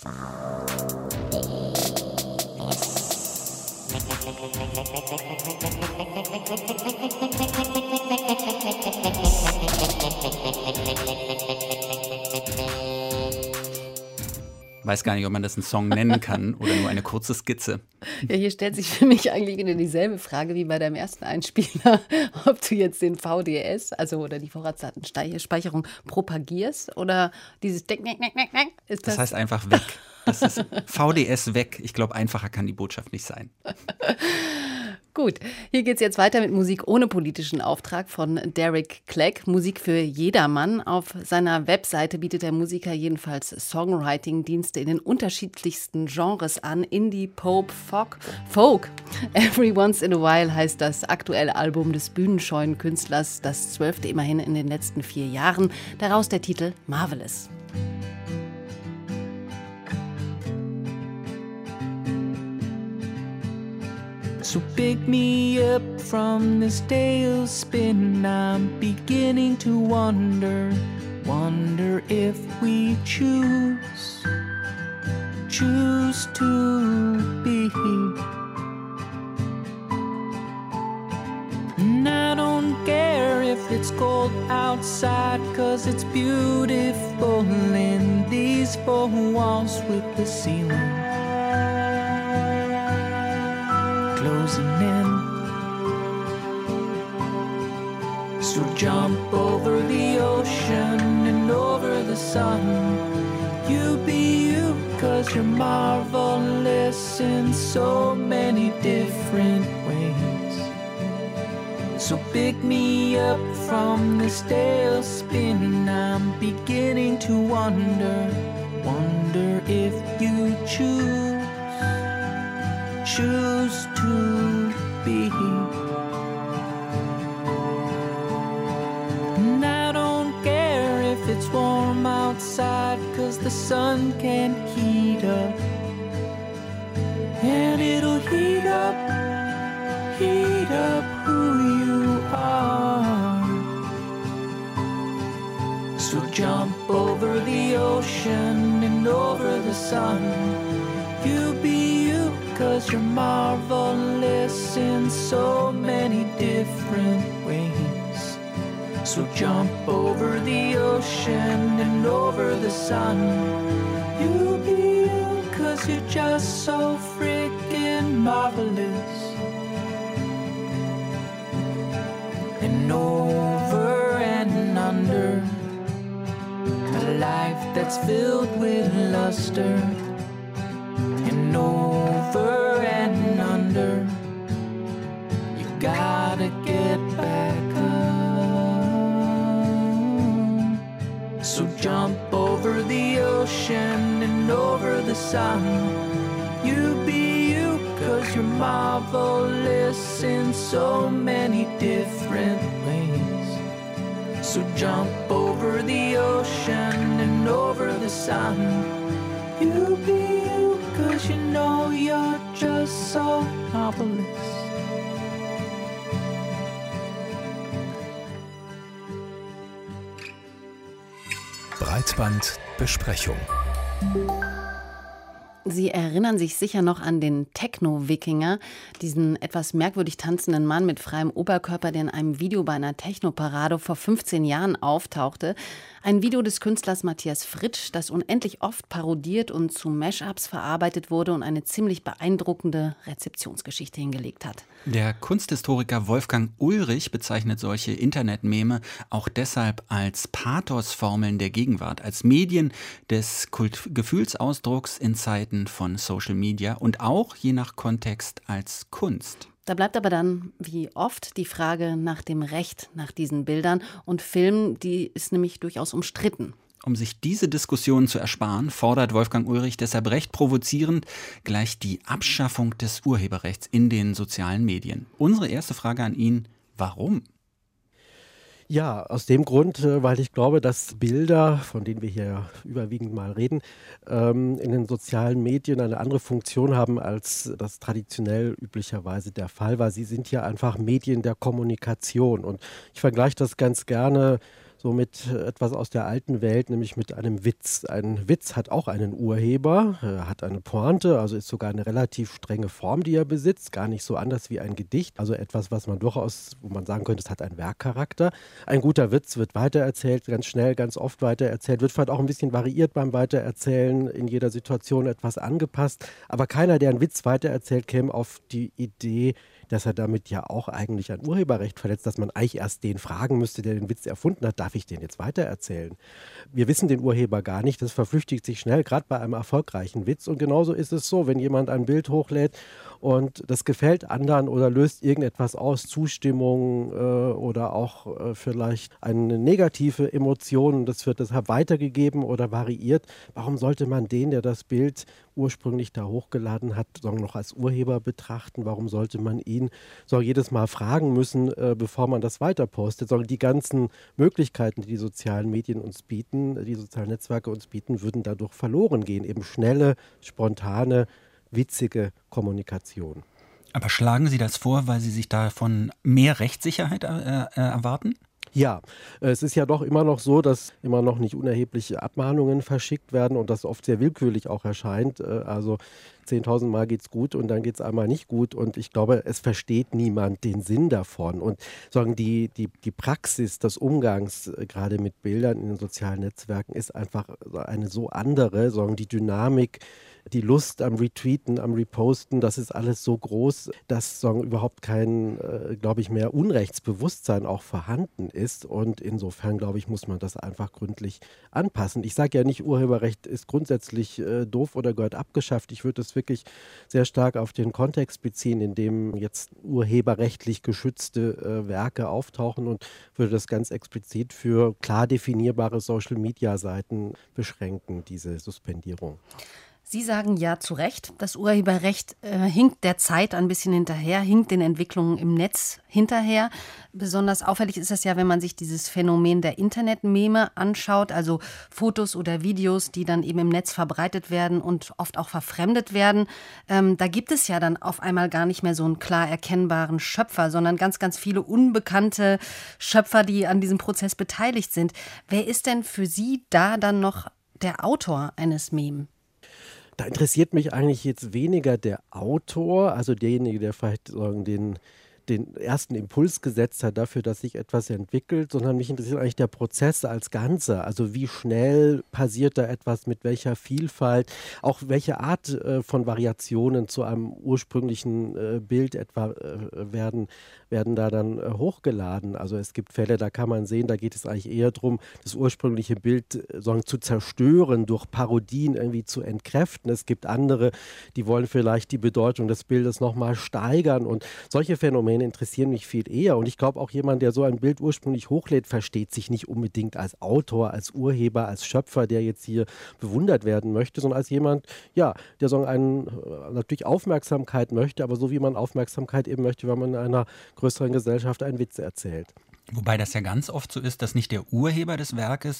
Weiß gar nicht, ob man das einen Song nennen kann oder nur eine kurze Skizze. Ja, hier stellt sich für mich eigentlich wieder dieselbe Frage wie bei deinem ersten Einspieler, ob du jetzt den VDS, also oder die Vorratsdatenspeicherung propagierst oder dieses Deck. Das heißt einfach weg. Das ist VDS weg. Ich glaube, einfacher kann die Botschaft nicht sein. Gut, hier geht es jetzt weiter mit Musik ohne politischen Auftrag von Derek Clegg. Musik für jedermann. Auf seiner Webseite bietet der Musiker jedenfalls Songwriting-Dienste in den unterschiedlichsten Genres an. Indie, Pop, Folk. Every Once in a While heißt das aktuelle Album des bühnenscheuen Künstlers, das 12. immerhin in den letzten 4 Jahren. Daraus der Titel Marvelous. So pick me up from this tailspin. I'm beginning to wonder if we choose to be. And I don't care if it's cold outside, 'cause it's beautiful in these 4 walls with the ceiling closing in. So jump over the ocean and over the sun. You be you, 'cause you're marvelous in so many different ways. So pick me up from this tailspin. I'm beginning to wonder if you choose to be. And I don't care if it's warm outside, 'cause the sun can heat up. And it'll heat up who you are. So jump over the ocean and over the sun. You be you, 'cause you're marvelous in so many different ways. So jump over the ocean and over the sun. You be you, 'cause you're just so freaking marvelous. And over and under a life that's filled with luster. And over and under, you gotta get back up. So jump over the ocean and over the sun. You be you, 'cause you're marvelous in so many different ways. So jump over the ocean and over the sun. You be you, 'cause you know you're just so marvelous. Breitbandbesprechung. Sie erinnern sich sicher noch an den Techno-Wikinger, diesen etwas merkwürdig tanzenden Mann mit freiem Oberkörper, der in einem Video bei einer Techno-Parade vor 15 Jahren auftauchte. Ein Video des Künstlers Matthias Fritsch, das unendlich oft parodiert und zu Mashups verarbeitet wurde und eine ziemlich beeindruckende Rezeptionsgeschichte hingelegt hat. Der Kunsthistoriker Wolfgang Ulrich bezeichnet solche Internetmeme auch deshalb als Pathosformeln der Gegenwart, als Medien des Gefühlsausdrucks in Zeiten von Social Media und auch je nach Kontext als Kunst. Da bleibt aber dann, wie oft, die Frage nach dem Recht nach diesen Bildern und Filmen, die ist nämlich durchaus umstritten. Um sich diese Diskussion zu ersparen, fordert Wolfgang Ulrich deshalb recht provozierend gleich die Abschaffung des Urheberrechts in den sozialen Medien. Unsere erste Frage an ihn: Warum? Ja, aus dem Grund, weil ich glaube, dass Bilder, von denen wir hier überwiegend mal reden, in den sozialen Medien eine andere Funktion haben, als das traditionell üblicherweise der Fall war. Sie sind ja einfach Medien der Kommunikation. Und ich vergleiche das ganz gerne so mit etwas aus der alten Welt, nämlich mit einem Witz. Ein Witz hat auch einen Urheber, hat eine Pointe, also ist sogar eine relativ strenge Form, die er besitzt, gar nicht so anders wie ein Gedicht. Also etwas, was man durchaus, wo man sagen könnte, es hat einen Werkcharakter. Ein guter Witz wird weitererzählt, ganz schnell, ganz oft weitererzählt, wird vielleicht auch ein bisschen variiert beim Weitererzählen, in jeder Situation etwas angepasst. Aber keiner, der einen Witz weitererzählt, käme auf die Idee, dass er damit ja auch eigentlich ein Urheberrecht verletzt, dass man eigentlich erst den fragen müsste, der den Witz erfunden hat, darf ich den jetzt weitererzählen? Wir wissen den Urheber gar nicht, das verflüchtigt sich schnell, gerade bei einem erfolgreichen Witz. Und genauso ist es so, wenn jemand ein Bild hochlädt und das gefällt anderen oder löst irgendetwas aus, Zustimmung oder auch vielleicht eine negative Emotion, das wird deshalb weitergegeben oder variiert. Warum sollte man den, der das Bild ursprünglich da hochgeladen hat, noch als Urheber betrachten? Warum sollte man ihn jedes Mal fragen müssen, bevor man das weiter postet? Die ganzen Möglichkeiten, die die sozialen Medien uns bieten, die sozialen Netzwerke uns bieten, würden dadurch verloren gehen. Eben schnelle, spontane, witzige Kommunikation. Aber schlagen Sie das vor, weil Sie sich davon mehr Rechtssicherheit erwarten? Ja, es ist ja doch immer noch so, dass immer noch nicht unerhebliche Abmahnungen verschickt werden und das oft sehr willkürlich auch erscheint. Also 10.000 Mal geht's gut und dann geht's einmal nicht gut. Und ich glaube, es versteht niemand den Sinn davon. Und die Praxis des Umgangs gerade mit Bildern in den sozialen Netzwerken ist einfach eine so andere, die Dynamik, die Lust am Retweeten, am Reposten, das ist alles so groß, dass überhaupt kein, glaube ich, mehr Unrechtsbewusstsein auch vorhanden ist. Und insofern, glaube ich, muss man das einfach gründlich anpassen. Ich sage ja nicht, Urheberrecht ist grundsätzlich doof oder gehört abgeschafft. Ich würde es wirklich sehr stark auf den Kontext beziehen, in dem jetzt urheberrechtlich geschützte Werke auftauchen und würde das ganz explizit für klar definierbare Social-Media-Seiten beschränken, diese Suspendierung. Sie sagen ja zu Recht, das Urheberrecht hinkt der Zeit ein bisschen hinterher, hinkt den Entwicklungen im Netz hinterher. Besonders auffällig ist es ja, wenn man sich dieses Phänomen der Internet-Meme anschaut, also Fotos oder Videos, die dann eben im Netz verbreitet werden und oft auch verfremdet werden. Da gibt es ja dann auf einmal gar nicht mehr so einen klar erkennbaren Schöpfer, sondern ganz, ganz viele unbekannte Schöpfer, die an diesem Prozess beteiligt sind. Wer ist denn für Sie da dann noch der Autor eines Meme? Da interessiert mich eigentlich jetzt weniger der Autor, also derjenige, der vielleicht den ersten Impuls gesetzt hat dafür, dass sich etwas entwickelt, sondern mich interessiert eigentlich der Prozess als Ganze. Also wie schnell passiert da etwas, mit welcher Vielfalt, auch welche Art von Variationen zu einem ursprünglichen Bild etwa werden da dann hochgeladen. Also es gibt Fälle, da kann man sehen, da geht es eigentlich eher darum, das ursprüngliche Bild zu zerstören, durch Parodien irgendwie zu entkräften. Es gibt andere, die wollen vielleicht die Bedeutung des Bildes nochmal steigern und solche Phänomene interessieren mich viel eher. Und ich glaube auch jemand, der so ein Bild ursprünglich hochlädt, versteht sich nicht unbedingt als Autor, als Urheber, als Schöpfer, der jetzt hier bewundert werden möchte, sondern als jemand, ja, der natürlich Aufmerksamkeit möchte, aber so wie man Aufmerksamkeit eben möchte, wenn man in einer größeren Gesellschaft einen Witz erzählt. Wobei das ja ganz oft so ist, dass nicht der Urheber des Werkes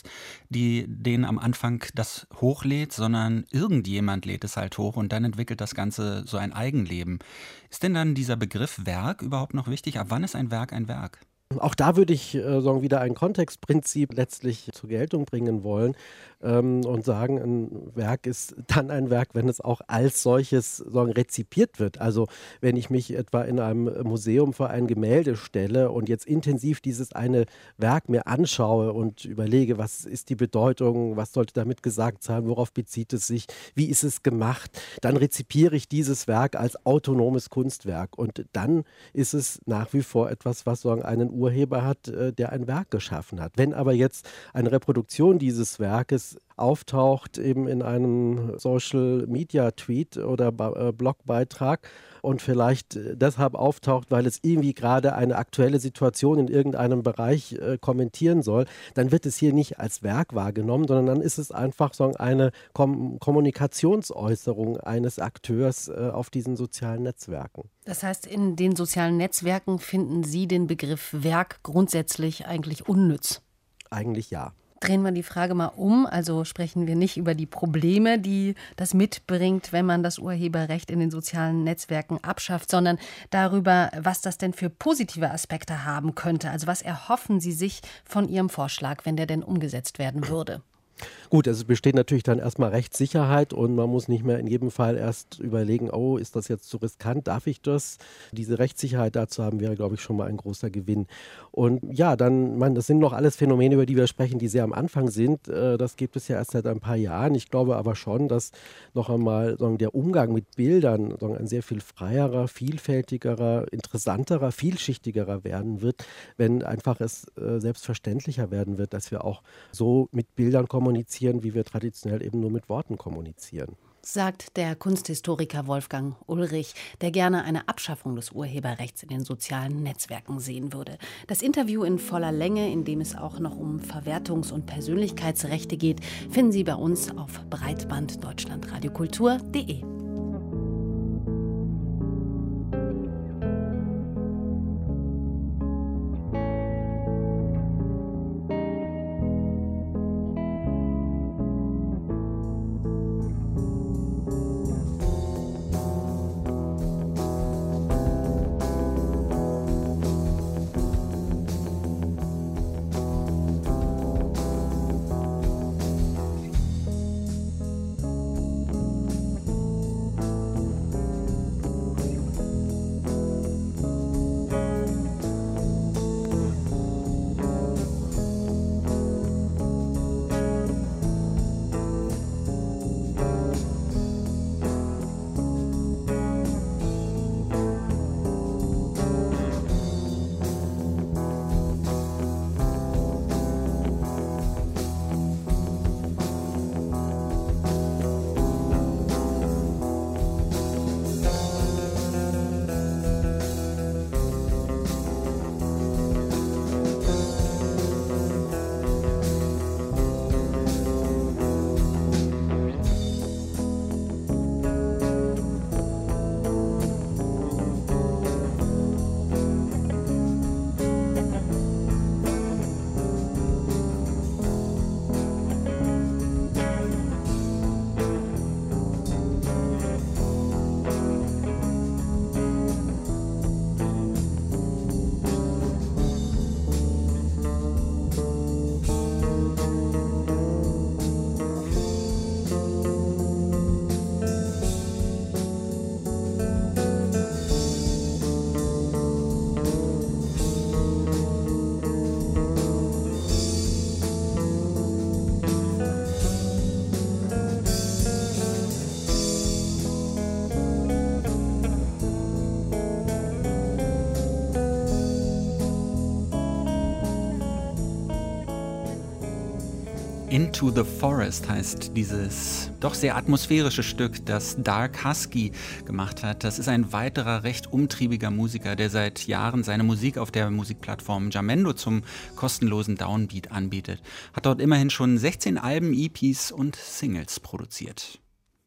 den am Anfang das hochlädt, sondern irgendjemand lädt es halt hoch und dann entwickelt das Ganze so ein Eigenleben. Ist denn dann dieser Begriff Werk überhaupt noch wichtig? Ab wann ist ein Werk ein Werk? Auch da würde ich wieder ein Kontextprinzip letztlich zur Geltung bringen wollen und sagen, ein Werk ist dann ein Werk, wenn es auch als solches rezipiert wird. Also wenn ich mich etwa in einem Museum vor ein Gemälde stelle und jetzt intensiv dieses eine Werk mir anschaue und überlege, was ist die Bedeutung, was sollte damit gesagt sein, worauf bezieht es sich, wie ist es gemacht, dann rezipiere ich dieses Werk als autonomes Kunstwerk und dann ist es nach wie vor etwas, was einen Urheber hat, der ein Werk geschaffen hat. Wenn aber jetzt eine Reproduktion dieses Werkes auftaucht eben in einem Social-Media-Tweet oder Blogbeitrag und vielleicht deshalb auftaucht, weil es irgendwie gerade eine aktuelle Situation in irgendeinem Bereich kommentieren soll, dann wird es hier nicht als Werk wahrgenommen, sondern dann ist es einfach so eine Kommunikationsäußerung eines Akteurs auf diesen sozialen Netzwerken. Das heißt, in den sozialen Netzwerken finden Sie den Begriff Werk grundsätzlich eigentlich unnütz? Eigentlich ja. Drehen wir die Frage mal um, also sprechen wir nicht über die Probleme, die das mitbringt, wenn man das Urheberrecht in den sozialen Netzwerken abschafft, sondern darüber, was das denn für positive Aspekte haben könnte. Also was erhoffen Sie sich von Ihrem Vorschlag, wenn der denn umgesetzt werden würde? Gut, es besteht natürlich dann erstmal Rechtssicherheit und man muss nicht mehr in jedem Fall erst überlegen, oh, ist das jetzt zu riskant, darf ich das? Diese Rechtssicherheit dazu haben wäre, glaube ich, schon mal ein großer Gewinn. Und ja, dann, das sind noch alles Phänomene, über die wir sprechen, die sehr am Anfang sind. Das gibt es ja erst seit ein paar Jahren. Ich glaube aber schon, dass noch einmal der Umgang mit Bildern ein sehr viel freierer, vielfältigerer, interessanterer, vielschichtigerer werden wird, wenn einfach es selbstverständlicher werden wird, dass wir auch so mit Bildern kommunizieren, wie wir traditionell eben nur mit Worten kommunizieren. Sagt der Kunsthistoriker Wolfgang Ullrich, der gerne eine Abschaffung des Urheberrechts in den sozialen Netzwerken sehen würde. Das Interview in voller Länge, in dem es auch noch um Verwertungs- und Persönlichkeitsrechte geht, finden Sie bei uns auf breitbanddeutschlandradiokultur.de. Into the Forest heißt dieses doch sehr atmosphärische Stück, das Dark Husky gemacht hat. Das ist ein weiterer recht umtriebiger Musiker, der seit Jahren seine Musik auf der Musikplattform Jamendo zum kostenlosen Downbeat anbietet. Hat dort immerhin schon 16 Alben, EPs und Singles produziert.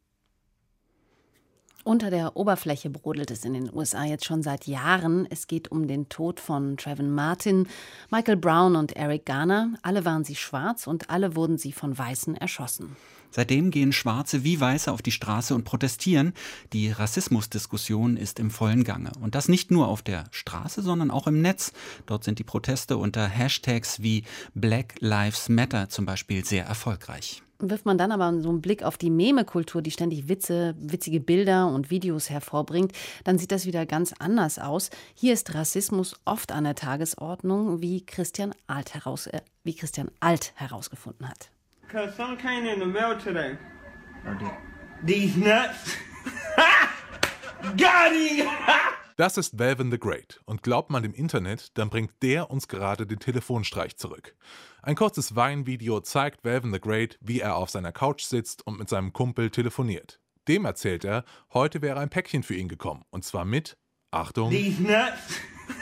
Unter der Oberfläche brodelt es in den USA jetzt schon seit Jahren. Es geht um den Tod von Trayvon Martin, Michael Brown und Eric Garner. Alle waren sie schwarz und alle wurden sie von Weißen erschossen. Seitdem gehen Schwarze wie Weiße auf die Straße und protestieren. Die Rassismusdiskussion ist im vollen Gange. Und das nicht nur auf der Straße, sondern auch im Netz. Dort sind die Proteste unter Hashtags wie Black Lives Matter zum Beispiel sehr erfolgreich. Wirft man dann aber so einen Blick auf die Meme-Kultur, die ständig witzige Bilder und Videos hervorbringt, dann sieht das wieder ganz anders aus. Hier ist Rassismus oft an der Tagesordnung, wie Christian Alt herausgefunden hat. Cause some came in the mail today. These nuts. Got him! Das ist Velvet the Great und glaubt man dem Internet, dann bringt der uns gerade den Telefonstreich zurück. Ein kurzes Vine-Video zeigt Velvet the Great, wie er auf seiner Couch sitzt und mit seinem Kumpel telefoniert. Dem erzählt er, heute wäre ein Päckchen für ihn gekommen und zwar mit, Achtung, These nuts.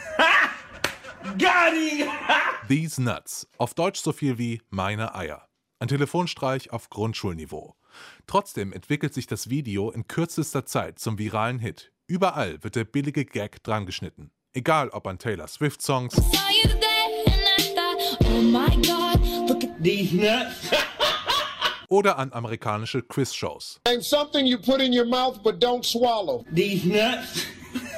Got him. These Nuts, auf Deutsch so viel wie meine Eier. Ein Telefonstreich auf Grundschulniveau. Trotzdem entwickelt sich das Video in kürzester Zeit zum viralen Hit. Überall wird der billige Gag drangeschnitten. Egal ob an Taylor Swift-Songs oder an amerikanische Quiz-Shows. Name something you put in your mouth but don't swallow. These nuts.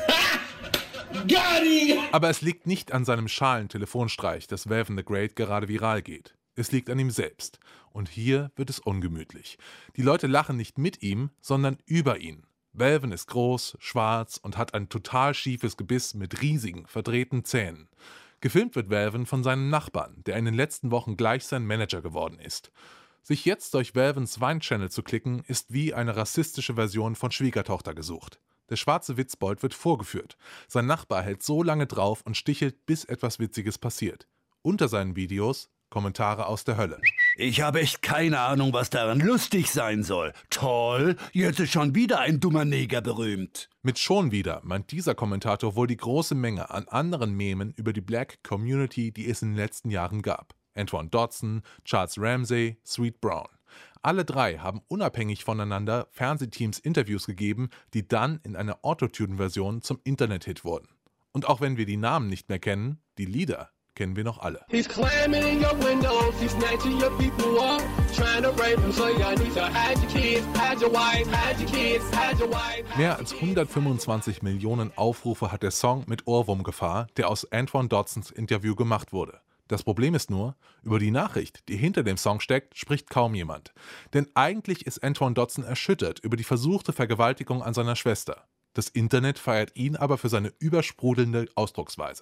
Got him. Aber es liegt nicht an seinem schalen Telefonstreich, dass Velvet the Great gerade viral geht. Es liegt an ihm selbst. Und hier wird es ungemütlich. Die Leute lachen nicht mit ihm, sondern über ihn. Velvet ist groß, schwarz und hat ein total schiefes Gebiss mit riesigen, verdrehten Zähnen. Gefilmt wird Velvet von seinem Nachbarn, der in den letzten Wochen gleich sein Manager geworden ist. Sich jetzt durch Velvets Vine-Channel zu klicken, ist wie eine rassistische Version von Schwiegertochter gesucht. Der schwarze Witzbold wird vorgeführt. Sein Nachbar hält so lange drauf und stichelt, bis etwas Witziges passiert. Unter seinen Videos Kommentare aus der Hölle. Ich habe echt keine Ahnung, was daran lustig sein soll. Toll, jetzt ist schon wieder ein dummer Neger berühmt. Mit schon wieder meint dieser Kommentator wohl die große Menge an anderen Memen über die Black Community, die es in den letzten Jahren gab. Antoine Dodson, Charles Ramsey, Sweet Brown. Alle drei haben unabhängig voneinander Fernsehteams Interviews gegeben, die dann in einer Autotune-Version zum Internet-Hit wurden. Und auch wenn wir die Namen nicht mehr kennen, die Lieder kennen wir noch alle. He's climbing in your windows, he's snatching your people up, trying to rape them, so y'all need to hide your kids, hide your wife, hide your kids, hide your wife. Mehr als 125 Millionen Aufrufe hat der Song mit Ohrwurmgefahr, der aus Antoine Dodsons Interview gemacht wurde. Das Problem ist nur, über die Nachricht, die hinter dem Song steckt, spricht kaum jemand. Denn eigentlich ist Antoine Dodson erschüttert über die versuchte Vergewaltigung an seiner Schwester. Das Internet feiert ihn aber für seine übersprudelnde Ausdrucksweise.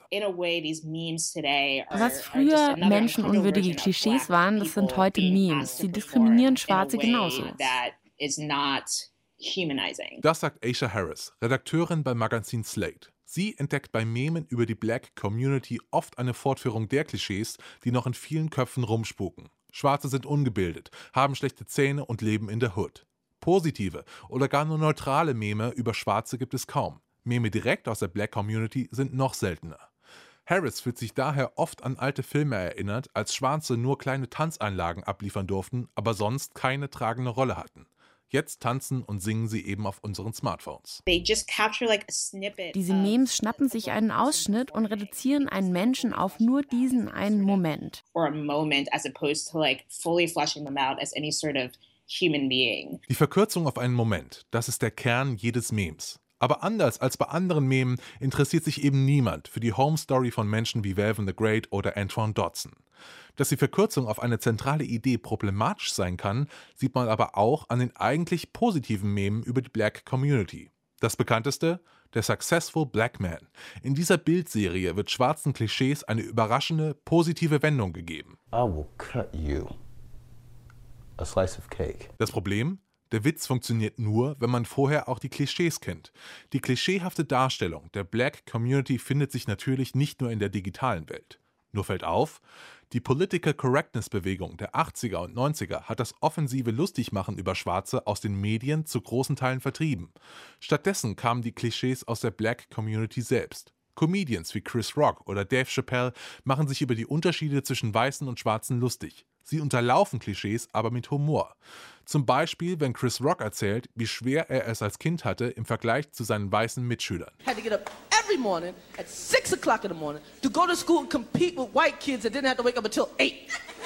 Was früher menschenunwürdige Klischees waren, das sind heute Memes. Sie diskriminieren Schwarze genauso. Das sagt Aisha Harris, Redakteurin beim Magazin Slate. Sie entdeckt bei Memen über die Black Community oft eine Fortführung der Klischees, die noch in vielen Köpfen rumspuken. Schwarze sind ungebildet, haben schlechte Zähne und leben in der Hood. Positive oder gar nur neutrale Meme über Schwarze gibt es kaum. Meme direkt aus der Black Community sind noch seltener. Harris fühlt sich daher oft an alte Filme erinnert, als Schwarze nur kleine Tanzeinlagen abliefern durften, aber sonst keine tragende Rolle hatten. Jetzt tanzen und singen sie eben auf unseren Smartphones. Diese Memes schnappen sich einen Ausschnitt und reduzieren einen Menschen auf nur diesen einen Moment. Die Verkürzung auf einen Moment, das ist der Kern jedes Memes. Aber anders als bei anderen Memen interessiert sich eben niemand für die Home Story von Menschen wie Velvet the Great oder Antoine Dodson. Dass die Verkürzung auf eine zentrale Idee problematisch sein kann, sieht man aber auch an den eigentlich positiven Memen über die Black Community. Das bekannteste? Der Successful Black Man. In dieser Bildserie wird schwarzen Klischees eine überraschende, positive Wendung gegeben. I will cut you a slice of cake. Das Problem? Der Witz funktioniert nur, wenn man vorher auch die Klischees kennt. Die klischeehafte Darstellung der Black Community findet sich natürlich nicht nur in der digitalen Welt. Nur fällt auf, die Political Correctness-Bewegung der 80er und 90er hat das offensive Lustigmachen über Schwarze aus den Medien zu großen Teilen vertrieben. Stattdessen kamen die Klischees aus der Black Community selbst. Comedians wie Chris Rock oder Dave Chappelle machen sich über die Unterschiede zwischen Weißen und Schwarzen lustig. Sie unterlaufen Klischees aber mit Humor. Zum Beispiel, wenn Chris Rock erzählt, wie schwer er es als Kind hatte im Vergleich zu seinen weißen Mitschülern. Had to get up every morning at 6 o'clock in the morning to go to school and compete with white kids that didn't have to wake up until 8.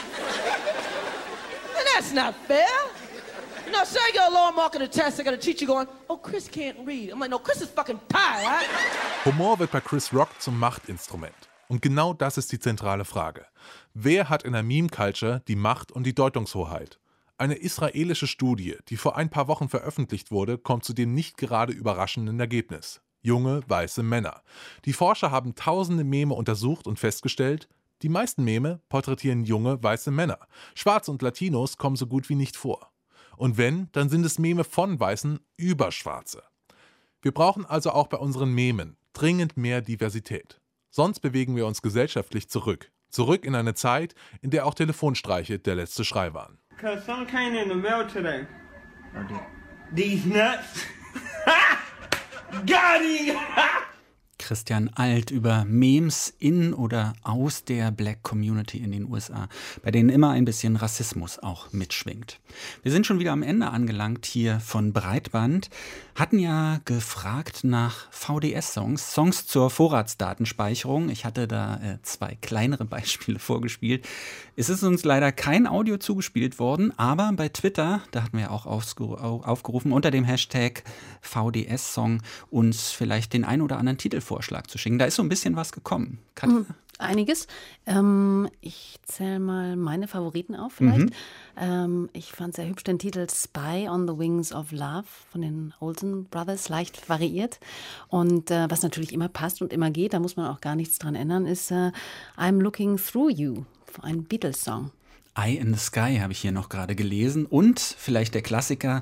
And that's not fair. You know, say I get a lower mark on the test, I got a teacher going, oh, Chris can't read. I'm like, no, Chris is fucking tired, right? Humor wird bei Chris Rock zum Machtinstrument. Und genau das ist die zentrale Frage. Wer hat in der Meme-Culture die Macht und die Deutungshoheit? Eine israelische Studie, die vor ein paar Wochen veröffentlicht wurde, kommt zu dem nicht gerade überraschenden Ergebnis. Junge, weiße Männer. Die Forscher haben tausende Meme untersucht und festgestellt, die meisten Meme porträtieren junge, weiße Männer. Schwarze und Latinos kommen so gut wie nicht vor. Und wenn, dann sind es Meme von Weißen über Schwarze. Wir brauchen also auch bei unseren Memen Dringend mehr Diversität. Sonst bewegen wir uns gesellschaftlich zurück. Zurück in eine Zeit, in der auch Telefonstreiche der letzte Schrei waren. Cause some came in the mail today. These nuts. Got him! Christian Alt über Memes in oder aus der Black Community in den USA, bei denen immer ein bisschen Rassismus auch mitschwingt. Wir sind schon wieder am Ende angelangt hier von Breitband, hatten ja gefragt nach VDS-Songs, Songs zur Vorratsdatenspeicherung. Ich hatte da 2 kleinere Beispiele vorgespielt. Es ist uns leider kein Audio zugespielt worden, aber bei Twitter, da hatten wir auch aufgerufen, unter dem Hashtag VDS-Song uns vielleicht den ein oder anderen Titelvorschlag zu schicken. Da ist so ein bisschen was gekommen. Katja? Einiges. Ich zähle mal meine Favoriten auf vielleicht. Ich fand sehr hübsch den Titel Spy on the Wings of Love von den Olsen Brothers, leicht variiert. Und was natürlich immer passt und immer geht, da muss man auch gar nichts dran ändern, ist I'm Looking Through You, ein Beatles-Song. Eye in the Sky habe ich hier noch gerade gelesen. Und vielleicht der Klassiker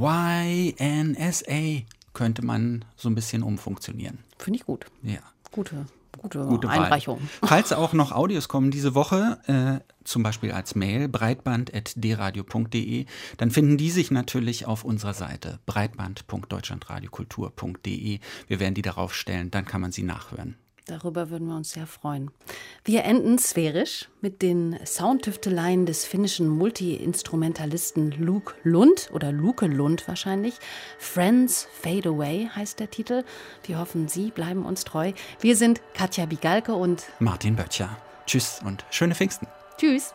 YNSA könnte man so ein bisschen umfunktionieren. Finde ich gut. Ja. Gute Einreichung. Falls auch noch Audios kommen diese Woche, zum Beispiel als Mail breitband@dradio.de, dann finden die sich natürlich auf unserer Seite breitband.deutschlandradiokultur.de. Wir werden die darauf stellen, dann kann man sie nachhören. Darüber würden wir uns sehr freuen. Wir enden sphärisch mit den Soundtüfteleien des finnischen Multi-Instrumentalisten Luke Lund oder Luke Lund wahrscheinlich. Friends Fade Away heißt der Titel. Wir hoffen, Sie bleiben uns treu. Wir sind Katja Bigalke und Martin Böttcher. Tschüss und schöne Pfingsten. Tschüss.